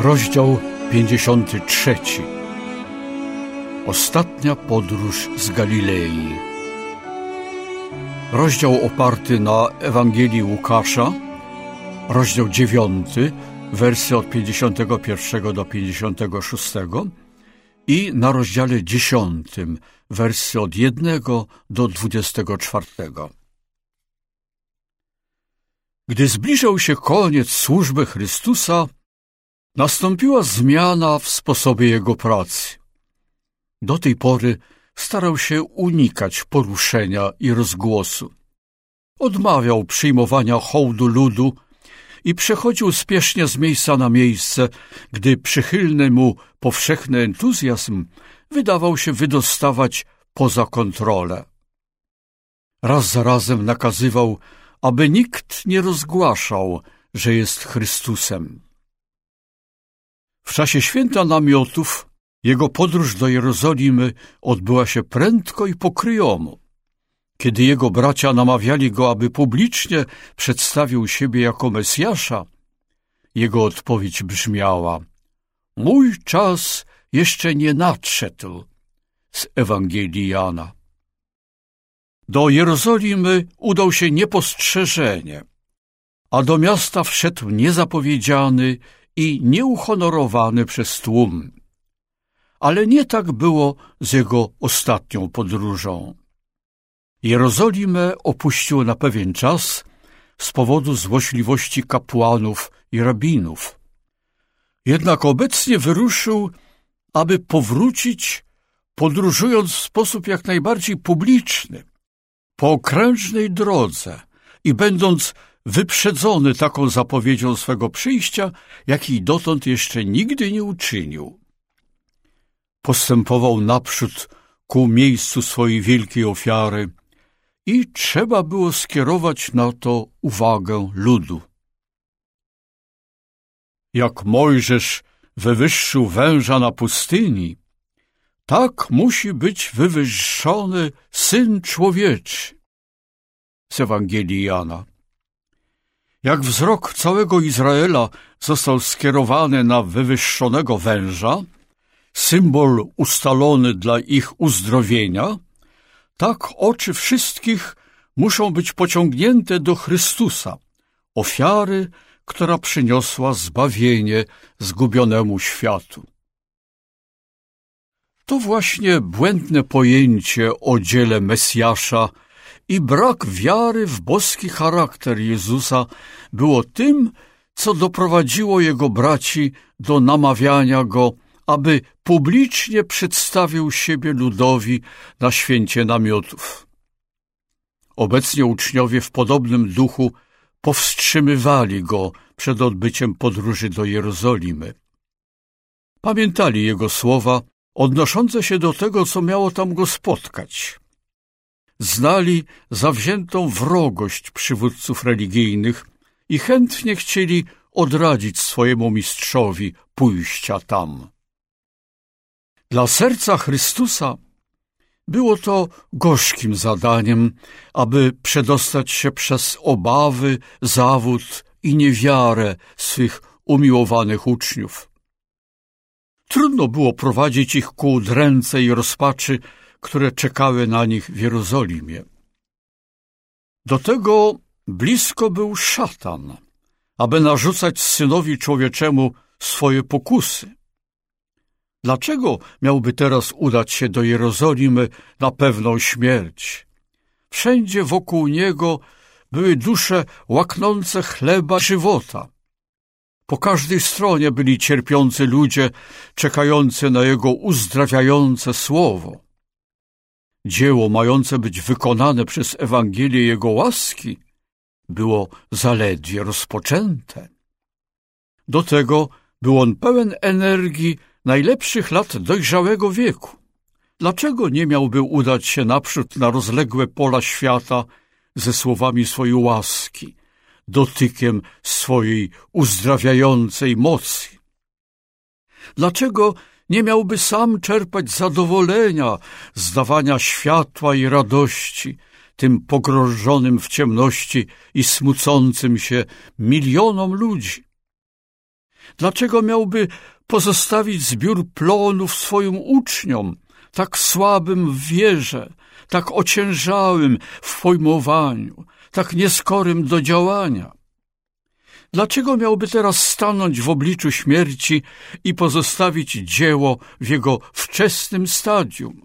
Rozdział 53. Ostatnia podróż z Galilei. Rozdział oparty na Ewangelii Łukasza, rozdział 9, wersy od 51 do 56 i na rozdziale 10, wersy od 1 do 24. Gdy zbliżał się koniec służby Chrystusa, nastąpiła zmiana w sposobie Jego pracy. Do tej pory starał się unikać poruszenia i rozgłosu. Odmawiał przyjmowania hołdu ludu i przechodził spiesznie z miejsca na miejsce, gdy przychylny mu powszechny entuzjazm wydawał się wydostawać poza kontrolę. Raz za razem nakazywał, aby nikt nie rozgłaszał, że jest Chrystusem. W czasie święta namiotów jego podróż do Jerozolimy odbyła się prędko i pokryjomu. Kiedy jego bracia namawiali go, aby publicznie przedstawił siebie jako Mesjasza, jego odpowiedź brzmiała: „Mój czas jeszcze nie nadszedł” z Ewangelii Jana. Do Jerozolimy udał się niepostrzeżenie, a do miasta wszedł niezapowiedziany i nieuhonorowany przez tłum. Ale nie tak było z jego ostatnią podróżą. Jerozolimę opuścił na pewien czas z powodu złośliwości kapłanów i rabinów. Jednak obecnie wyruszył, aby powrócić, podróżując w sposób jak najbardziej publiczny, po okrężnej drodze i będąc wyprzedzony taką zapowiedzią swego przyjścia, jakiej dotąd jeszcze nigdy nie uczynił. Postępował naprzód ku miejscu swojej wielkiej ofiary i trzeba było skierować na to uwagę ludu. Jak Mojżesz wywyższył węża na pustyni, tak musi być wywyższony Syn Człowieczy. Z Ewangelii Jana. Jak wzrok całego Izraela został skierowany na wywyższonego węża, symbol ustalony dla ich uzdrowienia, tak oczy wszystkich muszą być pociągnięte do Chrystusa, ofiary, która przyniosła zbawienie zgubionemu światu. To właśnie błędne pojęcie o dziele Mesjasza i brak wiary w boski charakter Jezusa było tym, co doprowadziło jego braci do namawiania go, aby publicznie przedstawił siebie ludowi na święcie namiotów. Obecnie uczniowie w podobnym duchu powstrzymywali go przed odbyciem podróży do Jerozolimy. Pamiętali jego słowa odnoszące się do tego, co miało tam go spotkać. Znali zawziętą wrogość przywódców religijnych i chętnie chcieli odradzić swojemu mistrzowi pójścia tam. Dla serca Chrystusa było to gorzkim zadaniem, aby przedostać się przez obawy, zawód i niewiarę swych umiłowanych uczniów. Trudno było prowadzić ich ku udręce i rozpaczy, które czekały na nich w Jerozolimie. Do tego blisko był szatan, aby narzucać Synowi Człowieczemu swoje pokusy. Dlaczego miałby teraz udać się do Jerozolimy na pewną śmierć? Wszędzie wokół niego były dusze łaknące chleba żywota. Po każdej stronie byli cierpiący ludzie, czekający na jego uzdrawiające słowo. Dzieło mające być wykonane przez Ewangelię jego łaski było zaledwie rozpoczęte. Do tego był on pełen energii najlepszych lat dojrzałego wieku. Dlaczego nie miałby udać się naprzód na rozległe pola świata ze słowami swojej łaski, dotykiem swojej uzdrawiającej mocy? Dlaczego nie miałby sam czerpać zadowolenia z dawania światła i radości tym pogrążonym w ciemności i smucącym się milionom ludzi? Dlaczego miałby pozostawić zbiór plonów swoim uczniom, tak słabym w wierze, tak ociężałym w pojmowaniu, tak nieskorym do działania? Dlaczego miałby teraz stanąć w obliczu śmierci i pozostawić dzieło w jego wczesnym stadium?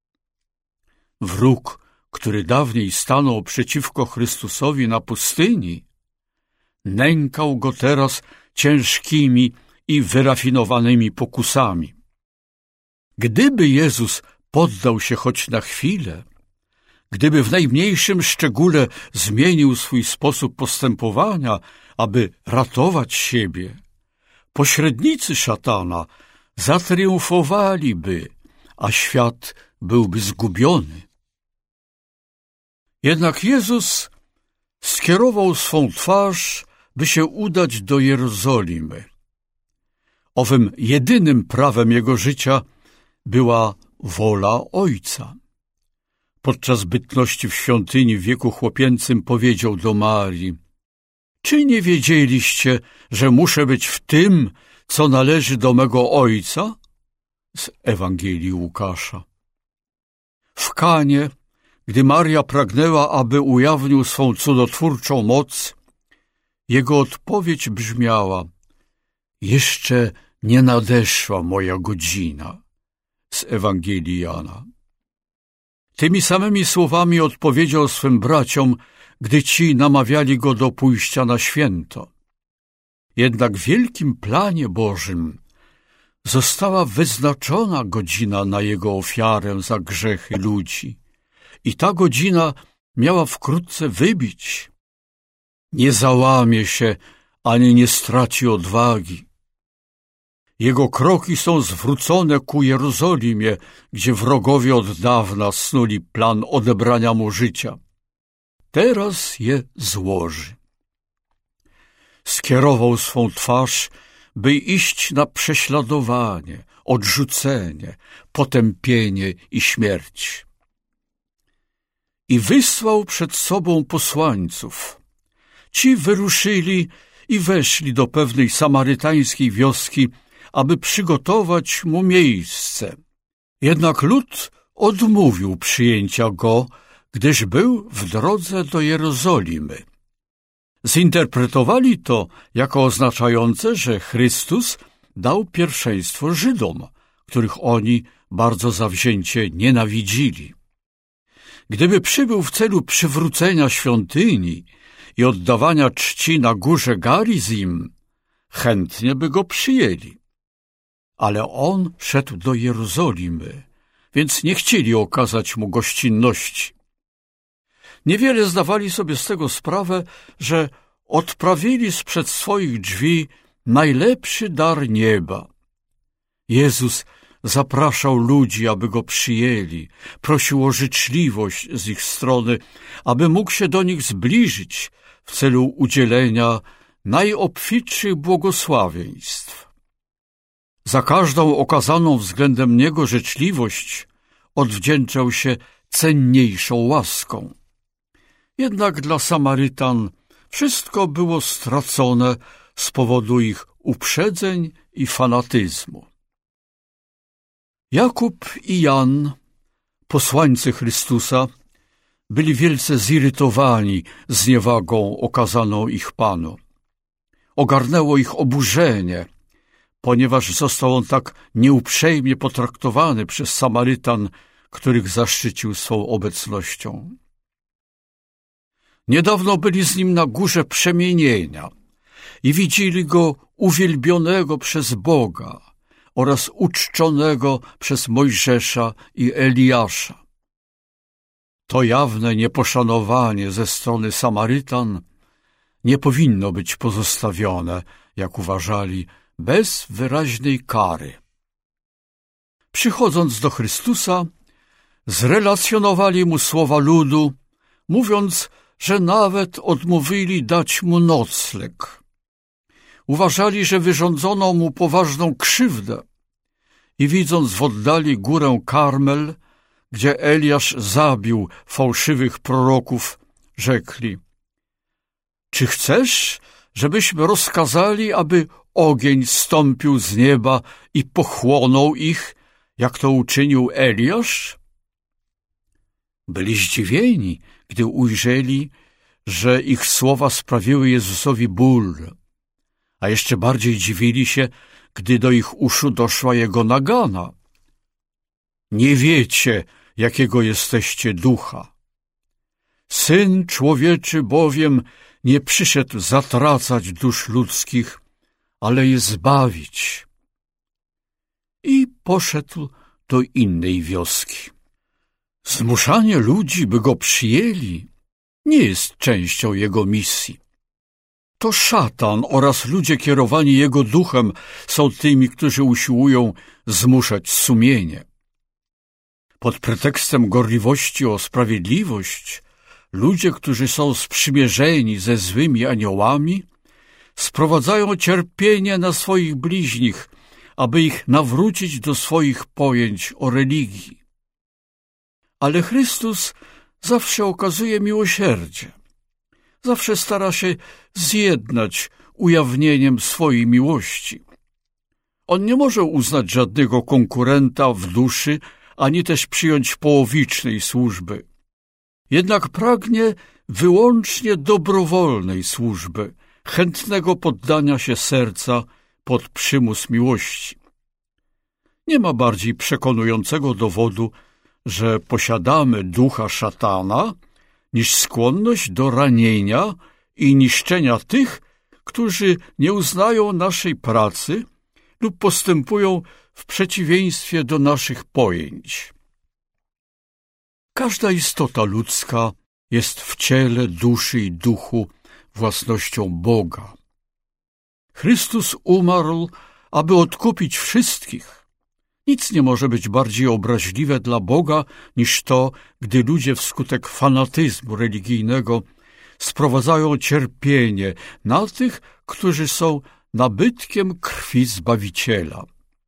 Wróg, który dawniej stanął przeciwko Chrystusowi na pustyni, nękał go teraz ciężkimi i wyrafinowanymi pokusami. Gdyby Jezus poddał się choć na chwilę, gdyby w najmniejszym szczególe zmienił swój sposób postępowania, aby ratować siebie, pośrednicy szatana zatriumfowaliby, a świat byłby zgubiony. Jednak Jezus skierował swą twarz, by się udać do Jerozolimy. Owym jedynym prawem jego życia była wola Ojca. Podczas bytności w świątyni w wieku chłopięcym powiedział do Marii: czy nie wiedzieliście, że muszę być w tym, co należy do mego Ojca? Z Ewangelii Łukasza. W Kanie, gdy Maria pragnęła, aby ujawnił swą cudotwórczą moc, jego odpowiedź brzmiała: jeszcze nie nadeszła moja godzina. Z Ewangelii Jana. Tymi samymi słowami odpowiedział swym braciom, gdy ci namawiali go do pójścia na święto. Jednak w wielkim planie Bożym została wyznaczona godzina na jego ofiarę za grzechy ludzi i ta godzina miała wkrótce wybić. Nie załamie się, ani nie straci odwagi. Jego kroki są zwrócone ku Jerozolimie, gdzie wrogowie od dawna snuli plan odebrania mu życia. Teraz je złoży. Skierował swą twarz, by iść na prześladowanie, odrzucenie, potępienie i śmierć. I wysłał przed sobą posłańców. Ci wyruszyli i weszli do pewnej samarytańskiej wioski, aby przygotować mu miejsce. Jednak lud odmówił przyjęcia go, gdyż był w drodze do Jerozolimy. Zinterpretowali to jako oznaczające, że Chrystus dał pierwszeństwo Żydom, których oni bardzo zawzięcie nienawidzili. Gdyby przybył w celu przywrócenia świątyni i oddawania czci na górze Garizim, chętnie by go przyjęli. Ale on szedł do Jerozolimy, więc nie chcieli okazać mu gościnności. Niewiele zdawali sobie z tego sprawę, że odprawili sprzed swoich drzwi najlepszy dar nieba. Jezus zapraszał ludzi, aby go przyjęli, prosił o życzliwość z ich strony, aby mógł się do nich zbliżyć w celu udzielenia najobfitszych błogosławieństw. Za każdą okazaną względem niego życzliwość odwdzięczał się cenniejszą łaską. Jednak dla Samarytan wszystko było stracone z powodu ich uprzedzeń i fanatyzmu. Jakub i Jan, posłańcy Chrystusa, byli wielce zirytowani zniewagą okazaną ich Panu. Ogarnęło ich oburzenie, ponieważ został on tak nieuprzejmie potraktowany przez Samarytan, których zaszczycił swą obecnością. Niedawno byli z nim na górze przemienienia i widzieli go uwielbionego przez Boga oraz uczczonego przez Mojżesza i Eliasza. To jawne nieposzanowanie ze strony Samarytan nie powinno być pozostawione, jak uważali, bez wyraźnej kary. Przychodząc do Chrystusa, zrelacjonowali mu słowa ludu, mówiąc, że nawet odmówili dać mu nocleg. Uważali, że wyrządzono mu poważną krzywdę i widząc w oddali górę Karmel, gdzie Eliasz zabił fałszywych proroków, rzekli: czy chcesz, żebyśmy rozkazali, aby ogień zstąpił z nieba i pochłonął ich, jak to uczynił Eliasz? Byli zdziwieni, gdy ujrzeli, że ich słowa sprawiły Jezusowi ból, a jeszcze bardziej dziwili się, gdy do ich uszu doszła jego nagana. Nie wiecie, jakiego jesteście ducha. Syn Człowieczy bowiem nie przyszedł zatracać dusz ludzkich, ale je zbawić. I poszedł do innej wioski. Zmuszanie ludzi, by go przyjęli, nie jest częścią jego misji. To szatan oraz ludzie kierowani jego duchem są tymi, którzy usiłują zmuszać sumienie. Pod pretekstem gorliwości o sprawiedliwość ludzie, którzy są sprzymierzeni ze złymi aniołami, sprowadzają cierpienie na swoich bliźnich, aby ich nawrócić do swoich pojęć o religii. Ale Chrystus zawsze okazuje miłosierdzie. Zawsze stara się zjednać ujawnieniem swojej miłości. On nie może uznać żadnego konkurenta w duszy, ani też przyjąć połowicznej służby. Jednak pragnie wyłącznie dobrowolnej służby, chętnego poddania się serca pod przymus miłości. Nie ma bardziej przekonującego dowodu, że posiadamy ducha szatana, niż skłonność do ranienia i niszczenia tych, którzy nie uznają naszej pracy lub postępują w przeciwieństwie do naszych pojęć. Każda istota ludzka jest w ciele, duszy i duchu własnością Boga. Chrystus umarł, aby odkupić wszystkich. Nic nie może być bardziej obraźliwe dla Boga niż to, gdy ludzie wskutek fanatyzmu religijnego sprowadzają cierpienie na tych, którzy są nabytkiem krwi Zbawiciela.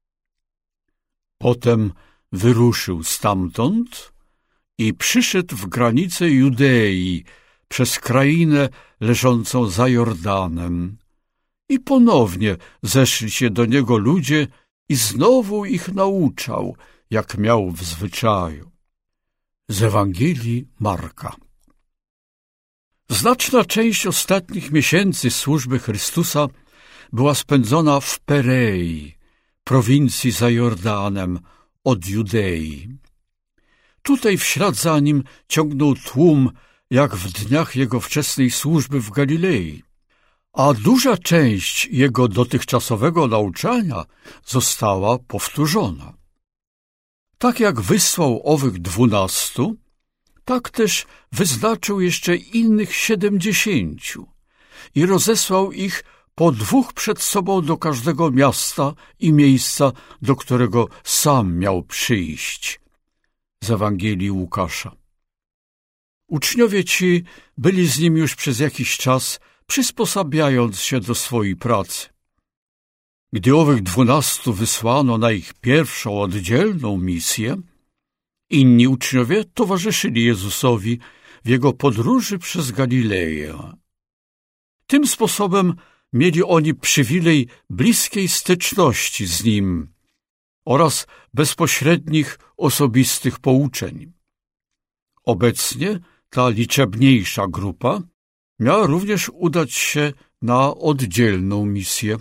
Potem wyruszył stamtąd i przyszedł w granice Judei przez krainę leżącą za Jordanem. I ponownie zeszli się do niego ludzie i znowu ich nauczał, jak miał w zwyczaju. Z Ewangelii Marka. Znaczna część ostatnich miesięcy służby Chrystusa była spędzona w Perei, prowincji za Jordanem, od Judei. Tutaj w ślad za nim ciągnął tłum, jak w dniach jego wczesnej służby w Galilei, a duża część jego dotychczasowego nauczania została powtórzona. Tak jak wysłał owych 12, tak też wyznaczył jeszcze innych 70 i rozesłał ich po 2 przed sobą do każdego miasta i miejsca, do którego sam miał przyjść. Z Ewangelii Łukasza. Uczniowie ci byli z nim już przez jakiś czas, przysposabiając się do swojej pracy. Gdy owych 12 wysłano na ich pierwszą oddzielną misję, inni uczniowie towarzyszyli Jezusowi w jego podróży przez Galileję. Tym sposobem mieli oni przywilej bliskiej styczności z nim oraz bezpośrednich, osobistych pouczeń. Obecnie ta liczebniejsza grupa miała również udać się na oddzielną misję.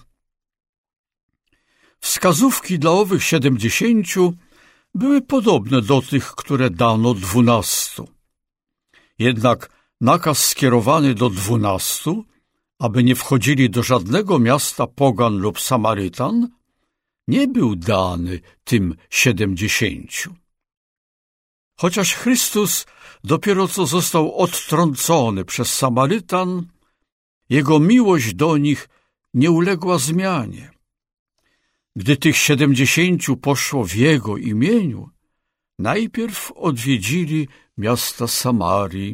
Wskazówki dla owych 70 były podobne do tych, które dano 12. Jednak nakaz skierowany do 12, aby nie wchodzili do żadnego miasta pogan lub Samarytan, nie był dany tym 70. Chociaż Chrystus dopiero co został odtrącony przez Samarytan, jego miłość do nich nie uległa zmianie. Gdy tych 70 poszło w jego imieniu, najpierw odwiedzili miasta Samarii.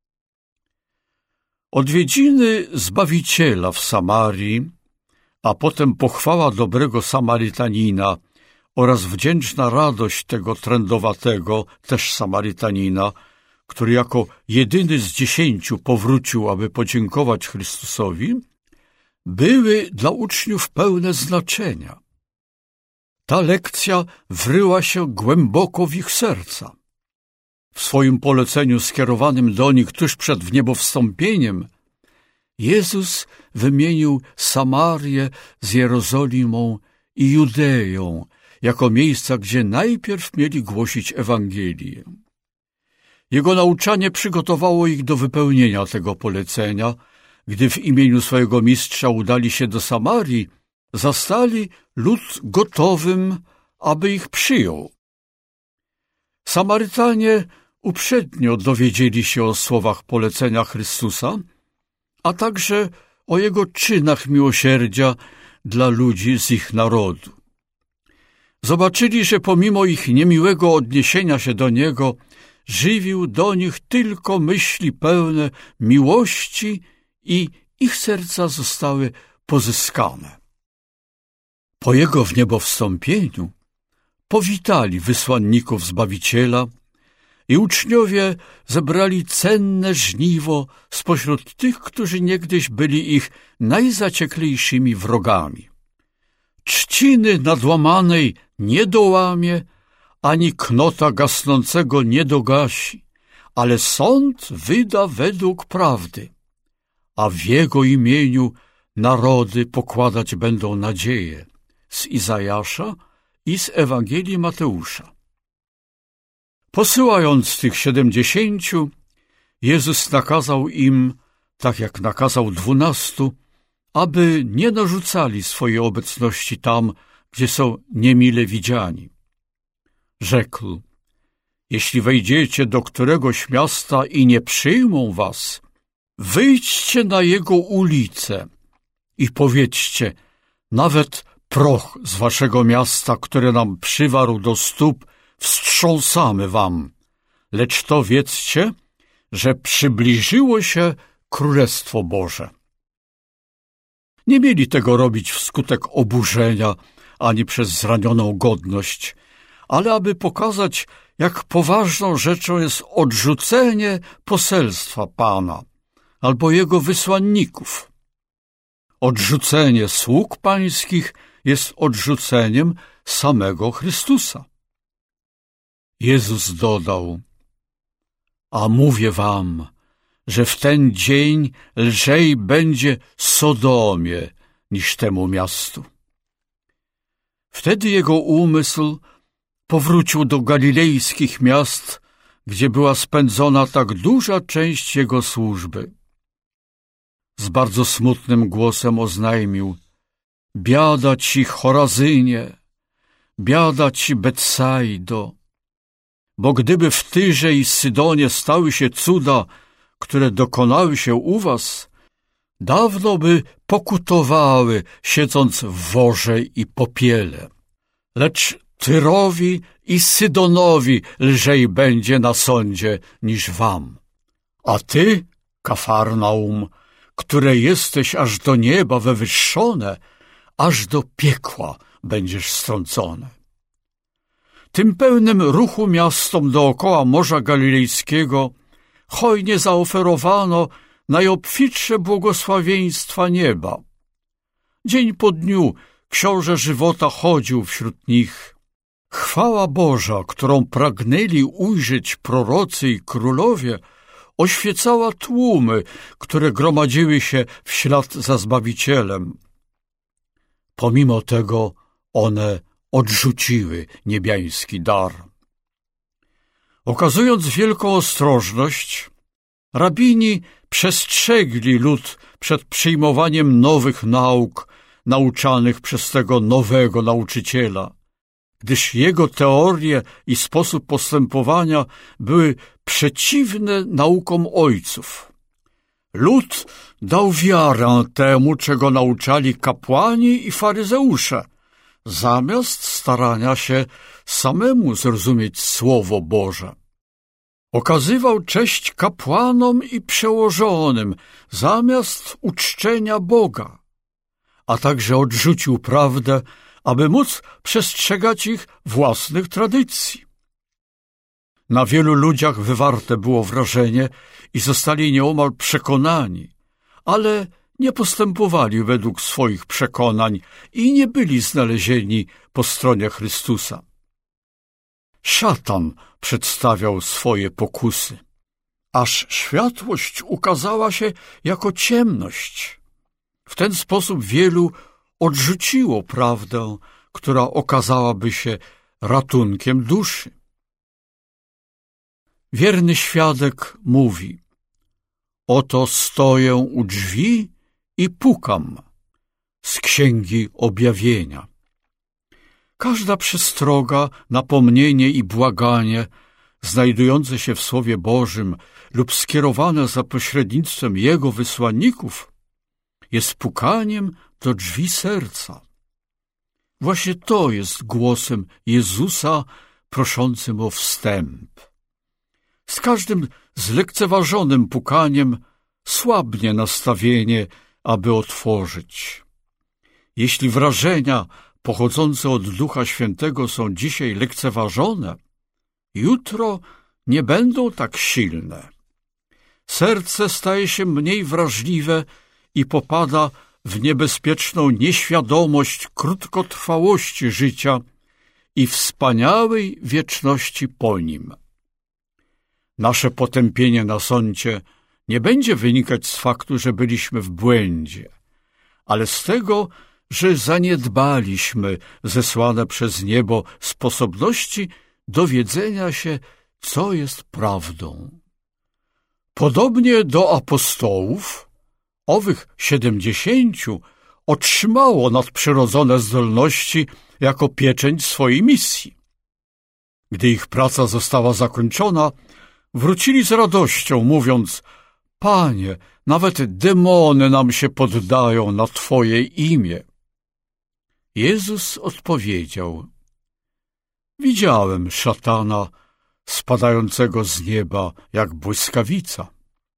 Odwiedziny Zbawiciela w Samarii, a potem pochwała dobrego Samarytanina oraz wdzięczna radość tego trędowatego, też Samarytanina, który jako jedyny z 10 powrócił, aby podziękować Chrystusowi, były dla uczniów pełne znaczenia. Ta lekcja wryła się głęboko w ich serca. W swoim poleceniu skierowanym do nich tuż przed wniebowstąpieniem Jezus wymienił Samarię z Jerozolimą i Judeją jako miejsca, gdzie najpierw mieli głosić Ewangelię. Jego nauczanie przygotowało ich do wypełnienia tego polecenia. Gdy w imieniu swojego mistrza udali się do Samarii, zastali lud gotowym, aby ich przyjął. Samarytanie uprzednio dowiedzieli się o słowach polecenia Chrystusa, a także o Jego czynach miłosierdzia dla ludzi z ich narodu. Zobaczyli, że pomimo ich niemiłego odniesienia się do Niego, żywił do nich tylko myśli pełne miłości i ich serca zostały pozyskane. Po Jego wniebowstąpieniu powitali wysłanników Zbawiciela i uczniowie zebrali cenne żniwo spośród tych, którzy niegdyś byli ich najzacieklejszymi wrogami. Trzciny nadłamanej nie dołamie, ani knota gasnącego nie dogasi, ale sąd wyda według prawdy, a w Jego imieniu narody pokładać będą nadzieję. Z Izajasza i z Ewangelii Mateusza. Posyłając tych 70, Jezus nakazał im, tak jak nakazał 12, aby nie narzucali swojej obecności tam, gdzie są niemile widziani. Rzekł: jeśli wejdziecie do któregoś miasta i nie przyjmą was, wyjdźcie na jego ulicę i powiedzcie: nawet proch z waszego miasta, które nam przywarł do stóp, wstrząsamy wam. Lecz to wiedzcie, że przybliżyło się Królestwo Boże. Nie mieli tego robić wskutek oburzenia, ani przez zranioną godność, ale aby pokazać, jak poważną rzeczą jest odrzucenie poselstwa Pana albo Jego wysłanników. Odrzucenie sług pańskich jest odrzuceniem samego Chrystusa. Jezus dodał: a mówię wam, że w ten dzień lżej będzie Sodomie niż temu miastu. Wtedy jego umysł powrócił do galilejskich miast, gdzie była spędzona tak duża część jego służby. Z bardzo smutnym głosem oznajmił: biada ci, Chorazynie, biada ci, Betsaido, bo gdyby w Tyrze i Sydonie stały się cuda, które dokonały się u was, dawno by pokutowały, siedząc w worze i popiele. Lecz Tyrowi i Sydonowi lżej będzie na sądzie niż wam. A ty, Kafarnaum, które jesteś aż do nieba wywyższone, aż do piekła będziesz strącone. Tym pełnym ruchu miastom dookoła Morza Galilejskiego hojnie zaoferowano najobfitsze błogosławieństwa nieba. Dzień po dniu książę żywota chodził wśród nich. Chwała Boża, którą pragnęli ujrzeć prorocy i królowie, oświecała tłumy, które gromadziły się w ślad za Zbawicielem. Pomimo tego one odrzuciły niebiański dar. Okazując wielką ostrożność, rabini przestrzegli lud przed przyjmowaniem nowych nauk nauczanych przez tego nowego nauczyciela, gdyż jego teorie i sposób postępowania były przeciwne naukom ojców. Lud dał wiarę temu, czego nauczali kapłani i faryzeusze, zamiast starania się samemu zrozumieć Słowo Boże. Okazywał cześć kapłanom i przełożonym, zamiast uczczenia Boga, a także odrzucił prawdę, aby móc przestrzegać ich własnych tradycji. Na wielu ludziach wywarte było wrażenie i zostali nieomal przekonani, ale nie postępowali według swoich przekonań i nie byli znalezieni po stronie Chrystusa. Szatan przedstawiał swoje pokusy, aż światłość ukazała się jako ciemność. W ten sposób wielu odrzuciło prawdę, która okazałaby się ratunkiem duszy. Wierny świadek mówi: oto stoję u drzwi i pukam, z Księgi Objawienia. Każda przestroga, napomnienie i błaganie znajdujące się w Słowie Bożym lub skierowane za pośrednictwem Jego wysłanników jest pukaniem do drzwi serca. Właśnie to jest głosem Jezusa proszącym o wstęp. Z każdym zlekceważonym pukaniem słabnie nastawienie, aby otworzyć. Jeśli wrażenia pochodzące od Ducha Świętego są dzisiaj lekceważone, jutro nie będą tak silne. Serce staje się mniej wrażliwe i popada w niebezpieczną nieświadomość krótkotrwałości życia i wspaniałej wieczności po nim. Nasze potępienie na sądzie nie będzie wynikać z faktu, że byliśmy w błędzie, ale z tego, że zaniedbaliśmy zesłane przez niebo sposobności dowiedzenia się, co jest prawdą. Podobnie do apostołów, owych 70 otrzymało nadprzyrodzone zdolności jako pieczęć swojej misji. Gdy ich praca została zakończona, wrócili z radością, mówiąc: Panie, nawet demony nam się poddają na Twoje imię. Jezus odpowiedział: widziałem szatana spadającego z nieba jak błyskawica.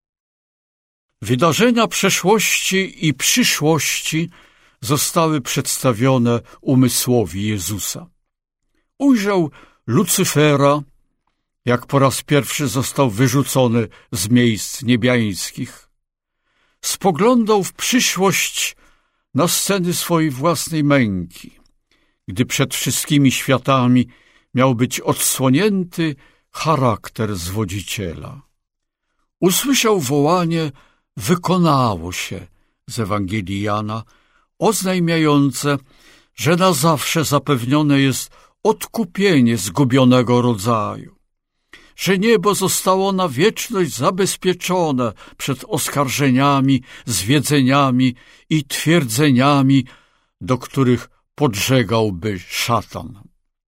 Wydarzenia przeszłości i przyszłości zostały przedstawione umysłowi Jezusa. Ujrzał Lucyfera, jak po raz pierwszy został wyrzucony z miejsc niebiańskich. Spoglądał w przyszłość na sceny swojej własnej męki, gdy przed wszystkimi światami miał być odsłonięty charakter zwodziciela. Usłyszał wołanie: wykonało się z Ewangelii Jana, oznajmiające, że na zawsze zapewnione jest odkupienie zgubionego rodzaju, że niebo zostało na wieczność zabezpieczone przed oskarżeniami, zwiedzeniami i twierdzeniami, do których podżegałby szatan.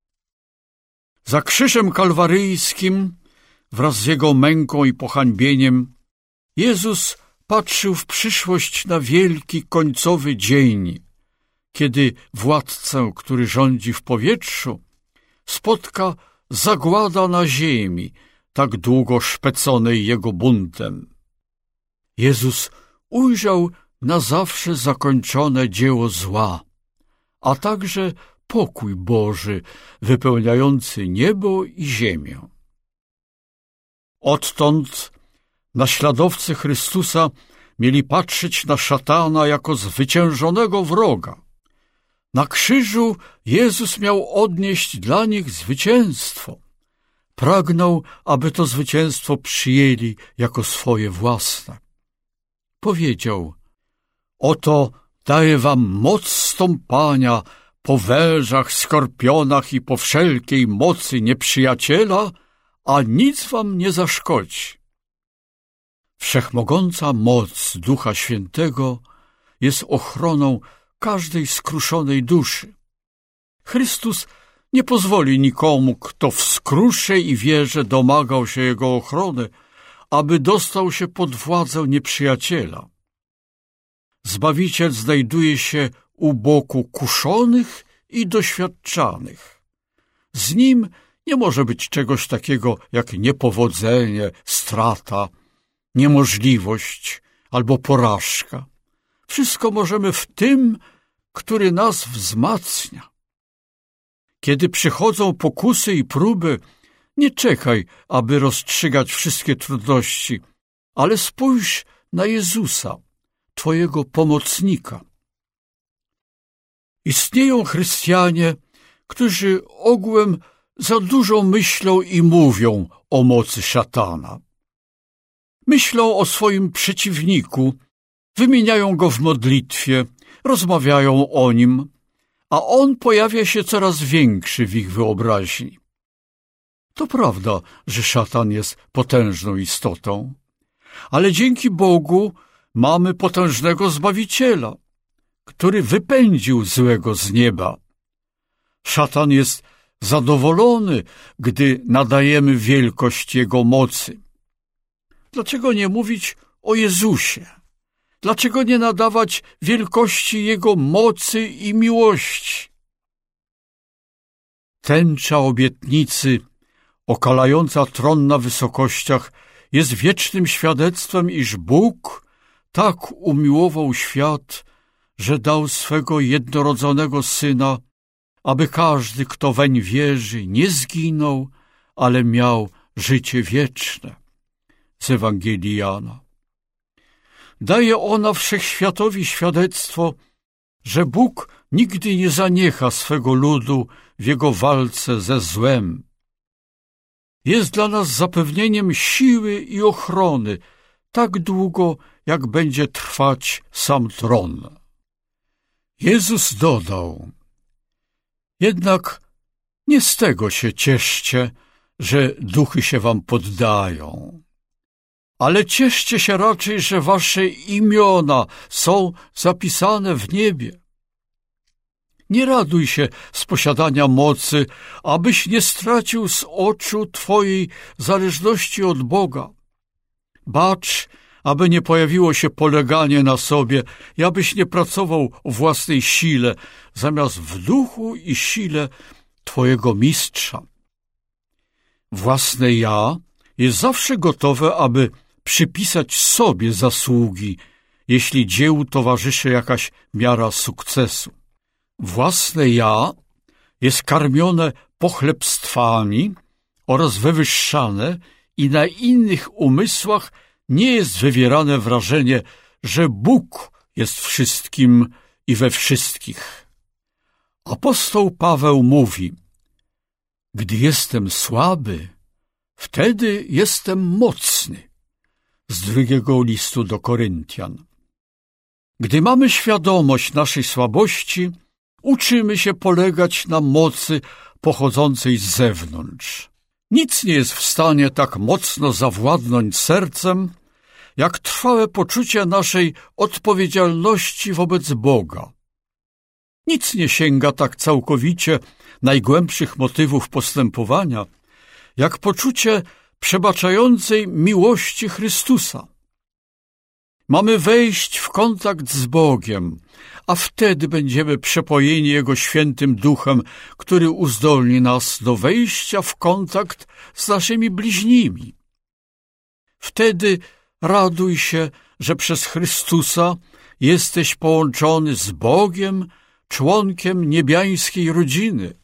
Za krzyżem kalwaryjskim, wraz z jego męką i pohańbieniem, Jezus patrzył w przyszłość na wielki końcowy dzień, kiedy władcę, który rządzi w powietrzu, spotka zagłada na ziemi, tak długo szpeconej jego buntem. Jezus ujrzał na zawsze zakończone dzieło zła, a także pokój Boży wypełniający niebo i ziemię. Odtąd naśladowcy Chrystusa mieli patrzeć na szatana jako zwyciężonego wroga. Na krzyżu Jezus miał odnieść dla nich zwycięstwo. Pragnął, aby to zwycięstwo przyjęli jako swoje własne. Powiedział: oto daję wam moc stąpania po wężach, skorpionach i po wszelkiej mocy nieprzyjaciela, a nic wam nie zaszkodzi. Wszechmogąca moc Ducha Świętego jest ochroną każdej skruszonej duszy. Chrystus nie pozwoli nikomu, kto w skrusze i wierze domagał się Jego ochrony, aby dostał się pod władzę nieprzyjaciela. Zbawiciel znajduje się u boku kuszonych i doświadczanych. Z Nim nie może być czegoś takiego jak niepowodzenie, strata, niemożliwość albo porażka. Wszystko możemy w tym, który nas wzmacnia. Kiedy przychodzą pokusy i próby, nie czekaj, aby rozstrzygać wszystkie trudności, ale spójrz na Jezusa, twojego pomocnika. Istnieją chrystianie, którzy ogółem za dużo myślą i mówią o mocy szatana. Myślą o swoim przeciwniku, wymieniają go w modlitwie, rozmawiają o nim, a on pojawia się coraz większy w ich wyobraźni. To prawda, że szatan jest potężną istotą, ale dzięki Bogu mamy potężnego Zbawiciela, który wypędził złego z nieba. Szatan jest zadowolony, gdy nadajemy wielkość Jego mocy. Dlaczego nie mówić o Jezusie? Dlaczego nie nadawać wielkości Jego mocy i miłości? Tęcza obietnicy, okalająca tron na wysokościach, jest wiecznym świadectwem, iż Bóg tak umiłował świat, że dał swego jednorodzonego Syna, aby każdy, kto weń wierzy, nie zginął, ale miał życie wieczne. Z Ewangelii Jana. Daje ona wszechświatowi świadectwo, że Bóg nigdy nie zaniecha swego ludu w jego walce ze złem. Jest dla nas zapewnieniem siły i ochrony tak długo, jak będzie trwać sam tron. Jezus dodał: jednak nie z tego się cieszcie, że duchy się wam poddają, ale cieszcie się raczej, że wasze imiona są zapisane w niebie. Nie raduj się z posiadania mocy, abyś nie stracił z oczu twojej zależności od Boga. Bacz, aby nie pojawiło się poleganie na sobie i abyś nie pracował o własnej sile, zamiast w duchu i sile twojego mistrza. Własne ja jest zawsze gotowe, aby przypisać sobie zasługi, jeśli dziełu towarzyszy jakaś miara sukcesu. Własne ja jest karmione pochlebstwami oraz wywyższane i na innych umysłach nie jest wywierane wrażenie, że Bóg jest wszystkim i we wszystkich. Apostoł Paweł mówi: gdy jestem słaby, wtedy jestem mocny. Z drugiego listu do Koryntian. Gdy mamy świadomość naszej słabości, uczymy się polegać na mocy pochodzącej z zewnątrz. Nic nie jest w stanie tak mocno zawładnąć sercem, jak trwałe poczucie naszej odpowiedzialności wobec Boga. Nic nie sięga tak całkowicie najgłębszych motywów postępowania, jak poczucie przebaczającej miłości Chrystusa. Mamy wejść w kontakt z Bogiem, a wtedy będziemy przepojeni Jego świętym Duchem, który uzdolni nas do wejścia w kontakt z naszymi bliźnimi. Wtedy raduj się, że przez Chrystusa jesteś połączony z Bogiem, członkiem niebiańskiej rodziny.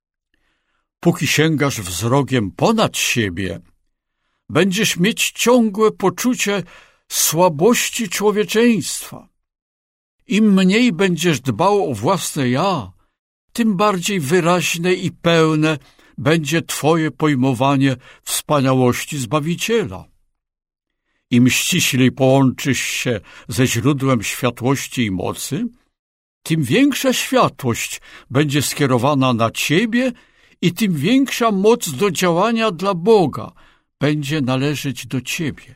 Póki sięgasz wzrokiem ponad siebie, będziesz mieć ciągłe poczucie słabości człowieczeństwa. Im mniej będziesz dbał o własne ja, tym bardziej wyraźne i pełne będzie twoje pojmowanie wspaniałości Zbawiciela. Im ściślej połączysz się ze źródłem światłości i mocy, tym większa światłość będzie skierowana na ciebie i tym większa moc do działania dla Boga będzie należeć do ciebie.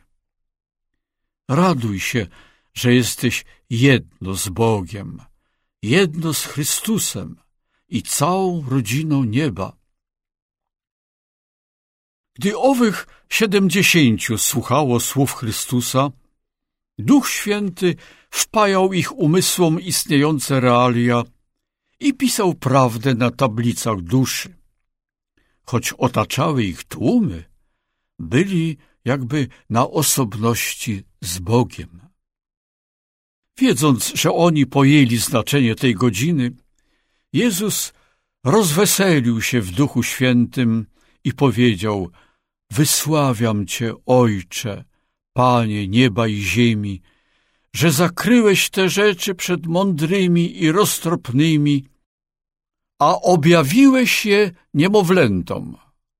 Raduj się, że jesteś jedno z Bogiem, jedno z Chrystusem i całą rodziną nieba. Gdy owych 70 słuchało słów Chrystusa, Duch Święty wpajał ich umysłom istniejące realia i pisał prawdę na tablicach duszy. Choć otaczały ich tłumy, byli jakby na osobności z Bogiem. Wiedząc, że oni pojęli znaczenie tej godziny, Jezus rozweselił się w Duchu Świętym i powiedział: wysławiam Cię, Ojcze, Panie nieba i ziemi, że zakryłeś te rzeczy przed mądrymi i roztropnymi, a objawiłeś je niemowlętom.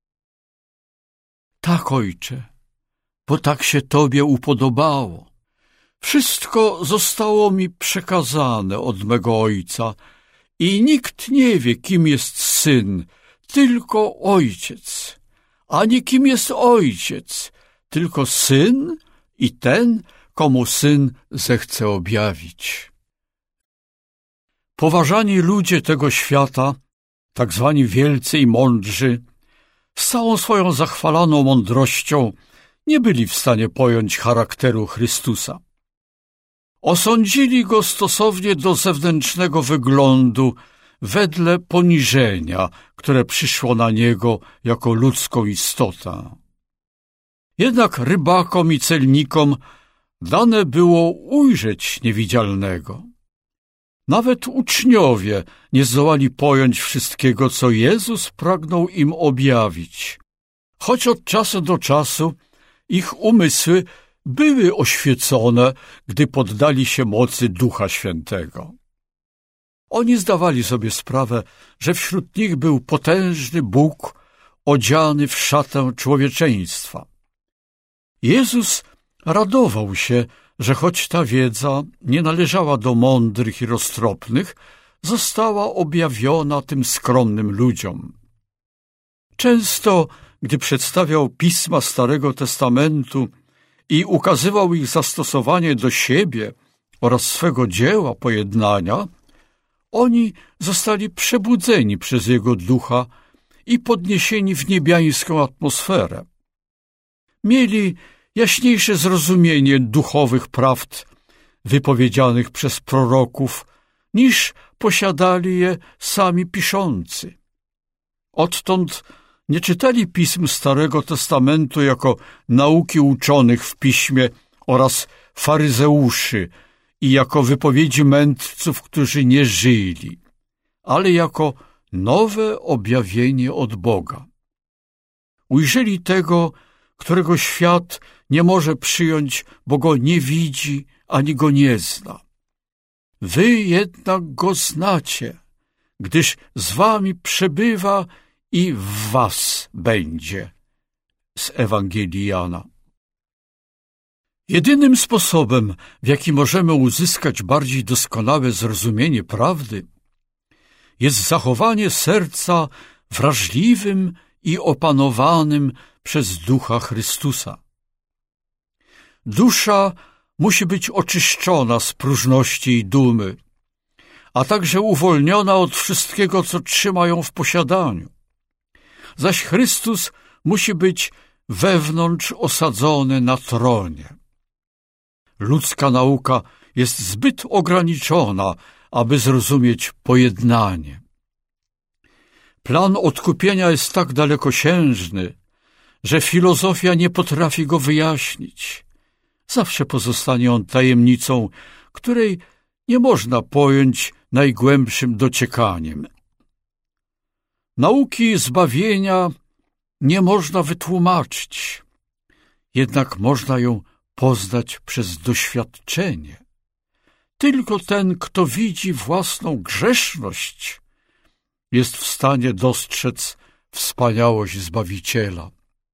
Tak, Ojcze, bo tak się Tobie upodobało. Wszystko zostało mi przekazane od mego Ojca i nikt nie wie, kim jest Syn, tylko Ojciec, ani kim jest Ojciec, tylko Syn i ten, komu Syn zechce objawić. Poważani ludzie tego świata, tak zwani wielcy i mądrzy, z całą swoją zachwalaną mądrością nie byli w stanie pojąć charakteru Chrystusa. Osądzili go stosownie do zewnętrznego wyglądu, wedle poniżenia, które przyszło na niego jako ludzką istotę. Jednak rybakom i celnikom dane było ujrzeć niewidzialnego. Nawet uczniowie nie zdołali pojąć wszystkiego, co Jezus pragnął im objawić, choć od czasu do czasu ich umysły były oświecone, gdy poddali się mocy Ducha Świętego. Oni zdawali sobie sprawę, że wśród nich był potężny Bóg odziany w szatę człowieczeństwa. Jezus radował się, że choć ta wiedza nie należała do mądrych i roztropnych, została objawiona tym skromnym ludziom. Często, gdy przedstawiał pisma Starego Testamentu i ukazywał ich zastosowanie do siebie oraz swego dzieła pojednania, oni zostali przebudzeni przez Jego Ducha i podniesieni w niebiańską atmosferę. Mieli jaśniejsze zrozumienie duchowych prawd wypowiedzianych przez proroków, niż posiadali je sami piszący. Odtąd nie czytali pism Starego Testamentu jako nauki uczonych w piśmie oraz faryzeuszy i jako wypowiedzi mędrców, którzy nie żyli, ale jako nowe objawienie od Boga. Ujrzeli tego, którego świat nie może przyjąć, bo go nie widzi ani go nie zna. Wy jednak go znacie, gdyż z wami przebywa i w was będzie. Z Ewangelii Jana. Jedynym sposobem, w jaki możemy uzyskać bardziej doskonałe zrozumienie prawdy, jest zachowanie serca wrażliwym i opanowanym przez Ducha Chrystusa. Dusza musi być oczyszczona z próżności i dumy, a także uwolniona od wszystkiego, co trzyma ją w posiadaniu. Zaś Chrystus musi być wewnątrz osadzony na tronie. Ludzka nauka jest zbyt ograniczona, aby zrozumieć pojednanie. Plan odkupienia jest tak dalekosiężny, że filozofia nie potrafi go wyjaśnić. Zawsze pozostanie on tajemnicą, której nie można pojąć najgłębszym dociekaniem. Nauki zbawienia nie można wytłumaczyć, jednak można ją poznać przez doświadczenie. Tylko ten, kto widzi własną grzeszność, jest w stanie dostrzec wspaniałość Zbawiciela.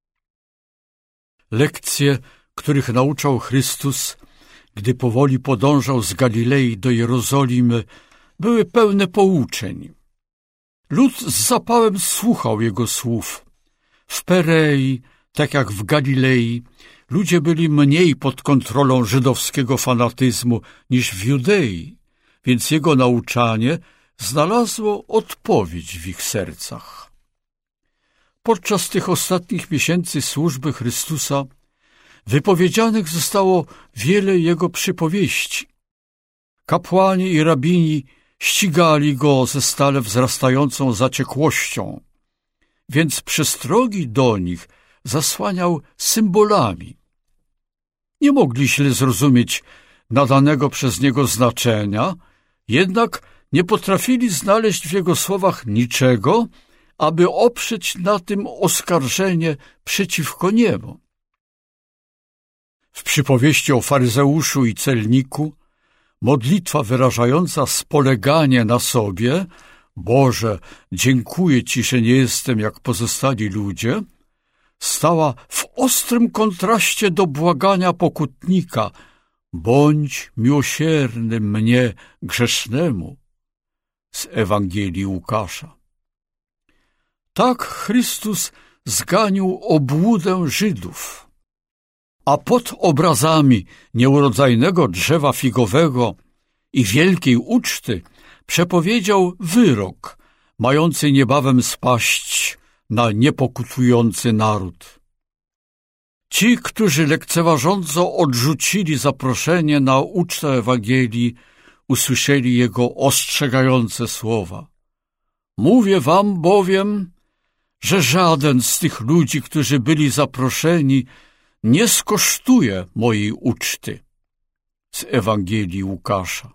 Lekcje, których nauczał Chrystus, gdy powoli podążał z Galilei do Jerozolimy, były pełne pouczeń. Lud z zapałem słuchał jego słów. W Perei, tak jak w Galilei, ludzie byli mniej pod kontrolą żydowskiego fanatyzmu niż w Judei, więc jego nauczanie znalazło odpowiedź w ich sercach. Podczas tych ostatnich miesięcy służby Chrystusa wypowiedzianych zostało wiele jego przypowieści. Kapłani i rabini ścigali go ze stale wzrastającą zaciekłością, więc przestrogi do nich zasłaniał symbolami. Nie mogli źle zrozumieć nadanego przez niego znaczenia, jednak nie potrafili znaleźć w jego słowach niczego, aby oprzeć na tym oskarżenie przeciwko niemu. W przypowieści o faryzeuszu i celniku Modlitwa wyrażająca spoleganie na sobie: Boże, dziękuję Ci, że nie jestem jak pozostali ludzie, stała w ostrym kontraście do błagania pokutnika: bądź miłosierny mnie, grzesznemu, z Ewangelii Łukasza. Tak Chrystus zganił obłudę Żydów, a pod obrazami nieurodzajnego drzewa figowego i wielkiej uczty przepowiedział wyrok, mający niebawem spaść na niepokutujący naród. Ci, którzy lekceważąco odrzucili zaproszenie na ucztę Ewangelii, usłyszeli Jego ostrzegające słowa: mówię wam bowiem, że żaden z tych ludzi, którzy byli zaproszeni, nie skosztuje mojej uczty. Z Ewangelii Łukasza.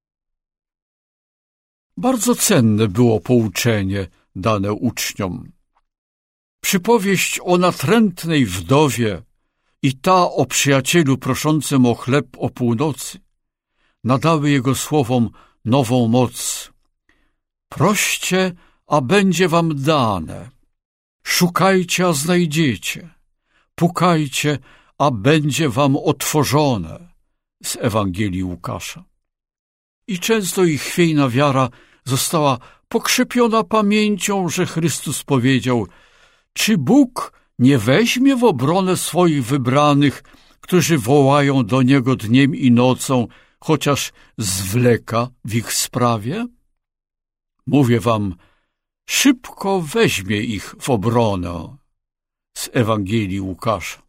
Bardzo cenne było pouczenie dane uczniom. Przypowieść o natrętnej wdowie i ta o przyjacielu proszącym o chleb o północy nadały jego słowom nową moc. Proście, a będzie wam dane. Szukajcie, a znajdziecie. Pukajcie, a będzie wam otworzone. Z Ewangelii Łukasza. I często ich chwiejna wiara została pokrzepiona pamięcią, że Chrystus powiedział: czy Bóg nie weźmie w obronę swoich wybranych, którzy wołają do Niego dniem i nocą, chociaż zwleka w ich sprawie? Mówię wam, szybko weźmie ich w obronę. Z Ewangelii Łukasza.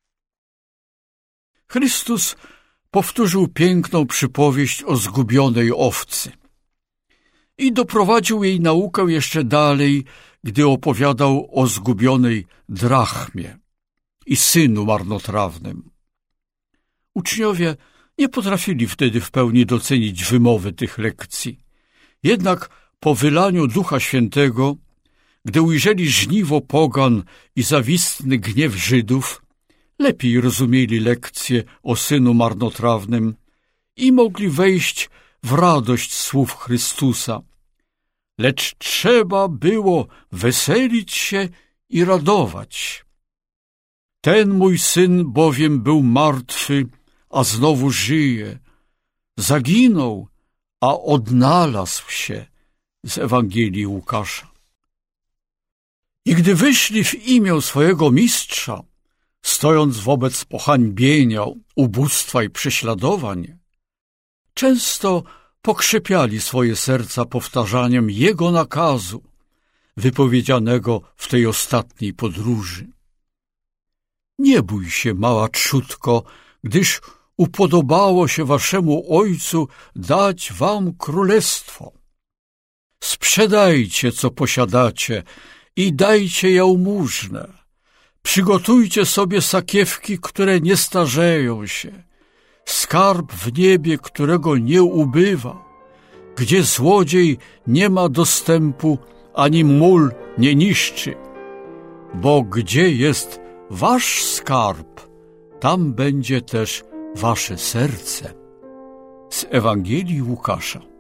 Chrystus powtórzył piękną przypowieść o zgubionej owcy i doprowadził jej naukę jeszcze dalej, gdy opowiadał o zgubionej drachmie i synu marnotrawnym. Uczniowie nie potrafili wtedy w pełni docenić wymowy tych lekcji. Jednak po wylaniu Ducha Świętego, gdy ujrzeli żniwo pogan i zawistny gniew Żydów, lepiej rozumieli lekcje o synu marnotrawnym i mogli wejść w radość słów Chrystusa. Lecz trzeba było weselić się i radować. Ten mój syn bowiem był martwy, a znowu żyje. Zaginął, a odnalazł się. Z Ewangelii Łukasza. I gdy wyszli w imię swojego mistrza, stojąc wobec pohańbienia, ubóstwa i prześladowań, często pokrzepiali swoje serca powtarzaniem Jego nakazu, wypowiedzianego w tej ostatniej podróży. Nie bój się, mała trzódko, gdyż upodobało się waszemu Ojcu dać wam królestwo. Sprzedajcie, co posiadacie i dajcie jałmużnę. Przygotujcie sobie sakiewki, które nie starzeją się, skarb w niebie, którego nie ubywa, gdzie złodziej nie ma dostępu, ani mól nie niszczy. Bo gdzie jest wasz skarb, tam będzie też wasze serce. Z Ewangelii Łukasza.